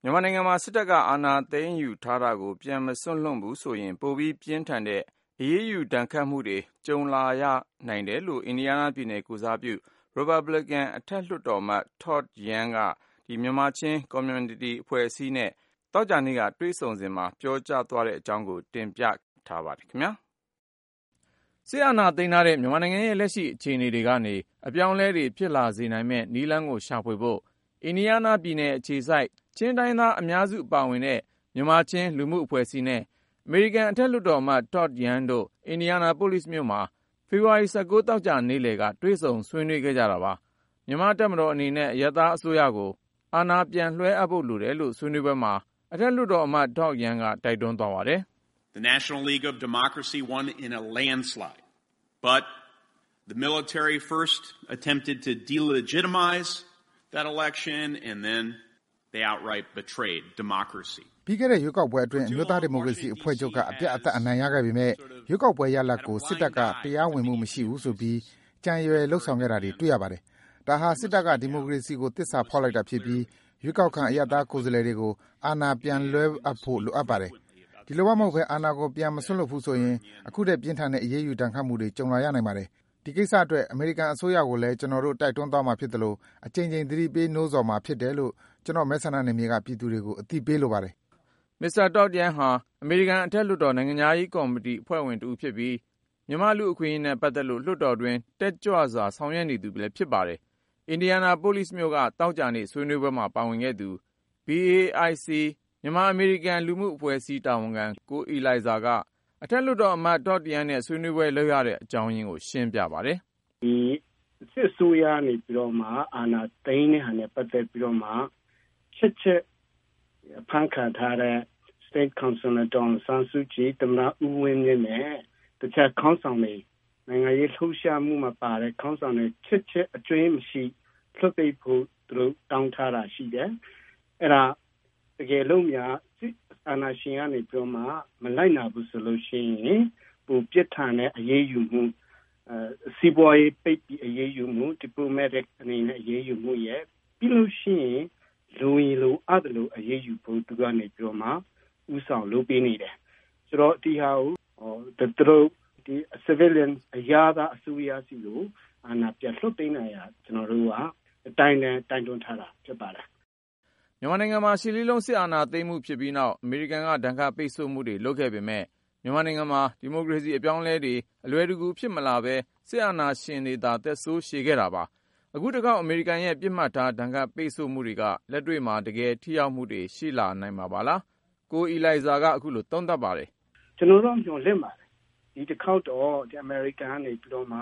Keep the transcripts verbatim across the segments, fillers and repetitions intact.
မြန်မာနိုင်ငံမှာစစ်တပ်ကအာဏာသိမ်းယူထားတာကိုပြန်မစွန့်လွှတ်ဘူးဆိုရင်ပိုပြီးပြင်းထန်တဲ့အရေးယူဒဏ်ခတ်မှုတွေကြုံလာရနိုင်တယ်လို့အင်ဒီယားနားပြည်နယ်ကိုယ်စားပြု Republican အထက်လွှတ်တော်အမတ် Todd Young ကမြန်မာချင်း Community အဖွဲ့အစည်းနဲ့သောကြာနေ့ကတွေ့ဆုံစဉ်မှာပြောကြားသွားတဲ့အကြောင်းကိုတင်ပြထားပါတယ်ခင်ဗျာစစ်အာဏာသိမ်းထားတဲ့မြန်မာနိုင်ငံရဲ့လက်ရှိအခြေအနေတွေကနေအပြောင်းအလဲတွေဖြစ်လာစေနိုင်မဲ့နည်းလမ်းကိုရှာဖွေဖို့အင်ဒီယားနားပြည်နယ်အခြေစိုက်ချင်းတိုင်းသားအများစုပါဝင်တဲ့မြန်မာချင်းလူမှုအဖွဲ့အစည်းနဲ့အမေရိကန်အထက်လွှတ်တော်အမတ် Todd Young တို့အင်ဒီယာနာပိုလိစ်မြို့မှာဖေဖော်ဝါရီ ၁၉ သောကြာနေ့လယ်ကတွေ့ဆုံဆွေးနွေးခဲ့ကြတာပါမြန်မာတပ်မတော်အနေနဲ့အရပ်သားအစိုးရကိုအာဏာပြန်လွှဲအပ်ဖို့လိုတယ်လို့ဆွေးနွေးပွဲမှာအထက်လွှတ်တော်အမတ် Todd Young ကတိုက်တွန်းသွားပါတယ် The National League of Democracy won in a landslide, but the military first attempted to delegitimize that election and then they outright betrayed democracy. ပြီးခဲ့တဲ့ရွေးကောက်ပွဲအတွင်းအမျိုးသားဒီမိုကရေစီအဖွဲ့ချုပ်ကအပြတ်အသတ်အနိုင်ရခဲ့ပေမဲ့ရွေးကောက်ပွဲရလဒ်ကိုစစ်တပ်ကတရားဝင်မှုမရှိဘူးဆိုပြီးကြံရွယ်လှုပ်ဆောင်ခဲ့တာတွေတွေ့ရပါတယ်။ဒါဟာစစ်တပ်ကဒီမိုကရေစီကိုတစ္ဆာဖောက်လိုက်တာဖြစ်ပြီးရွေးကောက်ခံအရပ်သားကိုယ်စားလှယ်တွေကိုအာဏာပြန်လွှဲအပ်ဖို့လိုအပ်ပါတယ်။ဒီလိုမှမဟုတ်ဘဲအာဏာကိုပြန်မစွန့်လွှတ်ဘူးဆိုရင်အခုတည်းပြင်းထန်တဲ့အရေးယူတန်ခတ်မှုတွေကြုံလာရနိုင်ပါတယ်။ဒီကိစ္စအတွက်အမေရိကန်အစိုးရကိုလည်းကျွန်တော်တို့တိုက်တွန်းသွားမှာဖြစ်တယ်လို့အကြိမ်ကြိမ်သတိပေးနှိုးဆော်မှာဖြစ်တယ်လို့ကျွန်တော်မဲဆန္ဒနယ်မြေကပြည်သူတွေကိုအသိပေးလိုပါတယ်။ Mister Todd Young ဟာအမေရိကန်အထက်လွှတ်တော်နိုင်ငံသားရေးကော်မတီအဖွဲ့ဝင်တူဖြစ်ပြီးမြန်မာလူအခွင့်အရေးနဲ့ပတ်သက်လို့လွှတ်တော်တွင်တက်ကြွစွာဆောင်ရွက်နေသူလည်းဖြစ်ပါတယ်။အင်ဒီယာနာပိုလိစ်မြို့ကတောက်ကြနေ့ဆွေးနွေးပွဲမှာပါဝင်ခဲ့သူ B A I C မြန်မာအမေရိကန်လူမှုအဖွဲ့အစည်းတာဝန်ခံကိုအီလိုင်ဇာကအထက်လွှတ်တော်အမတ် Todd Young နဲ့ဆွေးနွေးပွဲလုပ်ရတဲ့အကြောင်းရင်းကိုရှင်းပြပါတယ်။ဒီစစ်ဆိုးရနေပြီးတော့မှအာဏာသိမ်းတဲ့ဟာနဲ့ပတ်သက်ပြီးတော့မှချက်ချက်ဖန်ခံထားတဲ့ State Councilor Don Sansuchi တမန်ဦးဝင်းမြင့်နဲ့တခြားခေါင်းဆောင်တွေနိုင်ငံရေးလှုပ်ရှားမှုမှာပါတဲ့ခေါင်းဆောင်တွေချက်ချက်အကျွမ်းမရှိလွှတ်ပေးဖို့သူတို့တောင်းထားတာရှိတယ်။အဲ့ဒါတကယ်လို့များစစ်အာဏာရှင်ကနေပြောမှမလိုက်နာဘူးဆိုလို့ရှိရင်ပုံပြစ်ထန်တဲ့အရေးယူမှုအဲစီးပွားရေးပိတ်ပြီးအရေးယူမှု diplomatic အနေနဲ့အရေးယူမှုရဲ့ပြီးလို့ရှိရင်လူရင်လူအပ်တယ်လို့အရေးယူဖို့သူကနေပြောမှဥဆောင်လုပ်ပေးနေတယ်ဆိုတော့ဒီဟာကိုသူတို့ဒီ civilian အရာသားအစိုးရစီကိုအာဏာပြတ်လွှတ်ပေးနိုင်ရကျွန်တော်တို့ကအတိုင်းနဲ့တိုင်တွန်းထားတာဖြစ်ပါတယ်မြန်မာနိုင်ငံမှာရှီလီလုံးစစ်အာဏာသိမ်းမှုဖြစ်ပြီးနောက်အမေရိကန်ကဒဏ်ခတ်ပိတ်ဆို့မှုတွေလုပ်ခဲ့ပေမဲ့မြန်မာနိုင်ငံမှာဒီမိုကရေစီအပြောင်းအလဲတွေအလွယ်တကူဖြစ်မလာပဲစစ်အာဏာရှင်တွေသာသက်ဆိုးရှည်ခဲ့တာပါအခုတကောက်အမေရိကန်ရဲ့ပြစ်မှတ်ထားဒဏ်ခတ်ပိတ်ဆို့မှုတွေကလက်တွေ့မှာတကယ်ထိရောက်မှုတွေရှိလာနိုင်မှာပါလားကိုအီလိုင်ဇာကအခုလိုသုံးသပ်ပါတယ်ကျွန်တော်တို့ပြောလက်ပါတယ်ဒီတစ်ခေါက်တော့ဒီအမေရိကန်ကနေပြီးတော့မှ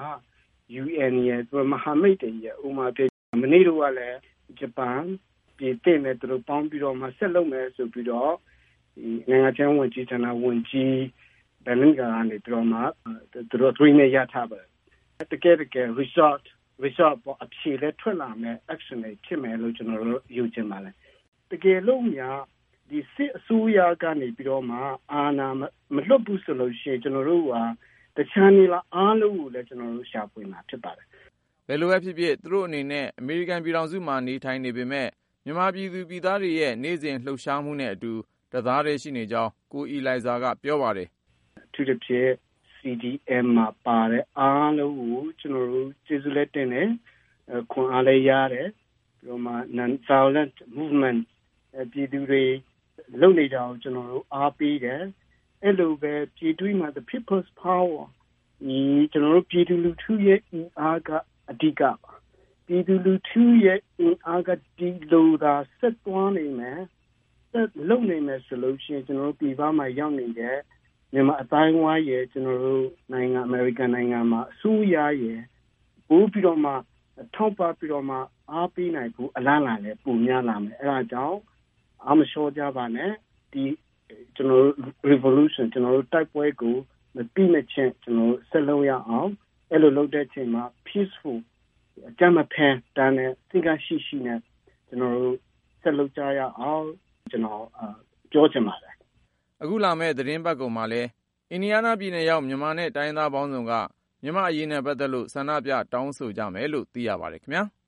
U N ရဲ့မဟာမိတ်တွေရဲ့ဥမာပြမနေ့တော့ကလည်းဂျပန်ပြည်တဲ့နဲ့သူတို့ပေါင်းပြီးတော့မှဆက်လုပ်မယ်ဆိုပြီးတော့ဒီနိုင်ငံခြားဝန်ကြီးဌာနဝန်ကြီးဘယ်လင်ကနေပြီးတော့မှသူတို့တွင်းနဲ့ရထားပါတယ်တကယ်တကယ် resort resort ပေါ်အဖြေနဲ့ထွက်လာမယ် action တွေဖြစ်မယ်လို့ကျွန်တော်တို့ယူချင်ပါတယ်တကယ်လို့များဒီစစ်အစိုးရကနေပြီးတော့မှအာဏာမလွတ်ဘူးဆိုလို့ရှိရင်ကျွန်တော်တို့ကတခြားနေလားအားလုံးကိုလည်းကျွန်တော်တို့ရှာဖွေမှာဖြစ်ပါတယ်ဘယ်လိုပဲဖြစ်ဖြစ်သူတို့အနေနဲ့အမေရိကန်ပြည်ထောင်စုမှာနေထိုင်နေပေမဲ့မြန်မာပြည်သူပြည်သားတွေရဲ့နေ့စဉ်လှုပ်ရှားမှုနဲ့အတူတသားတည်းရှိနေကြောင်းကိုအီလိုင်ဇာကပြောပါတယ်သူတစ်ဖြစ် C D M မှာပါတဲ့အားလုံးကိုကျွန်တော်တို့ကျေးဇူးလက်တင်တယ်ခွန်အားလည်းရတယ်ပြီးတော့မှ non violent movement ပြည်သူတွေလုပ်နေတာကိုကျွန်တော်တို့အားပေးတယ်အဲ့လိုပဲပြည်သူ့မှာ the people's power ဒီကျွန်တော်တို့ပြည်သူလူထုရဲ့အားကအဓိကပါပြည်သူလူထုရဲ့အားကဒီလိုသာဆက်သွားနေမယ်ဆက်လုပ်နေမယ်ဆိုလို့ရှိရင်ကျွန်တော်တို့ပြည်ပမှာရောက်နေတဲ့မြန်မာအတိုင်းဝါးရဲ့ကျွန်တော်တို့နိုင်ငံအမေရိကန်နိုင်ငံမှာအစိုးရရဲ့ပို့ပြီးတော့မှထောက်ပံ့ပြီးတော့မှအားပေးနိုင်ဖို့အလားအလာလည်းပုံများလာမယ်အဲ့ဒါကြောင့်အမလျှော့ကြပါနဲ့ဒီကျွန်တော်တို့ revolution ကျွန်တော်တို့တိုက်ပွဲကိုမပြီးမချင်းကျွန်တော်ဆက်လုပ်ရအောင်အဲ့လိုလုပ်တဲ့ချိန်မှာ peaceful အကြမ်းမဖက်တန်းနဲ့သင်္ကရှိရှိနဲ့ကျွန်တော်တို့ဆက်လုပ်ကြရအောင်ကျွန်တော်ပြောချင်ပါတယ်အခုလာမဲ့သတင်းပတ်ကုန်မှာလဲအင်ဒီယားနားပြည်နယ်ရောက်မြန်မာနဲ့တိုင်းသားပေါင်းစုံကမြန်မာအရေးနဲ့ပတ်သက်လို့ဆန္ဒပြတောင်းဆိုကြမယ်လို့သိရပါတယ်ခင်ဗျာ